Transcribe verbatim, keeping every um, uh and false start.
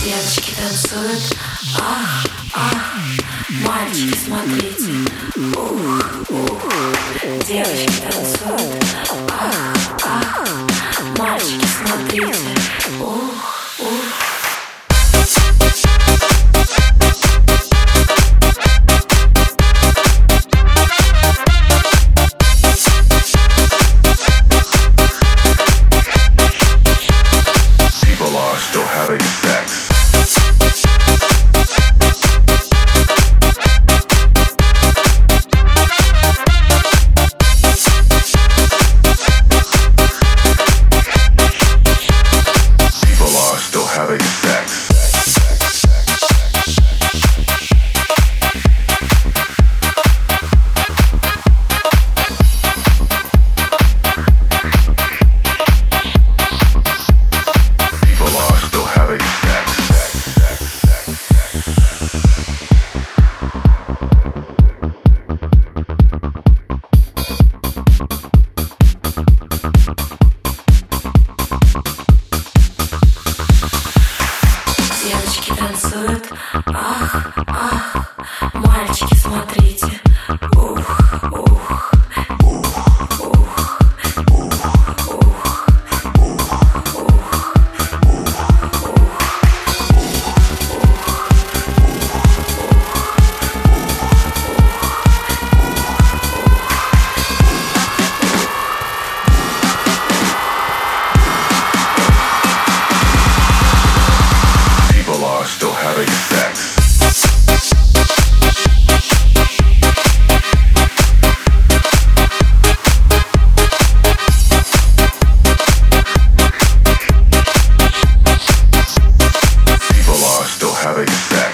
Девочки танцуют, ах, ах, мальчики, смотрите, ух, ух. Девочки танцуют, ах, ах, мальчики, смотрите, ух, ух. Still having sex. People are still having sex. Девочки танцуют, ах, ах, мальчики, смотрите, ух, ух, ух, ух, ух, ух. Still having sex. People are still having sex.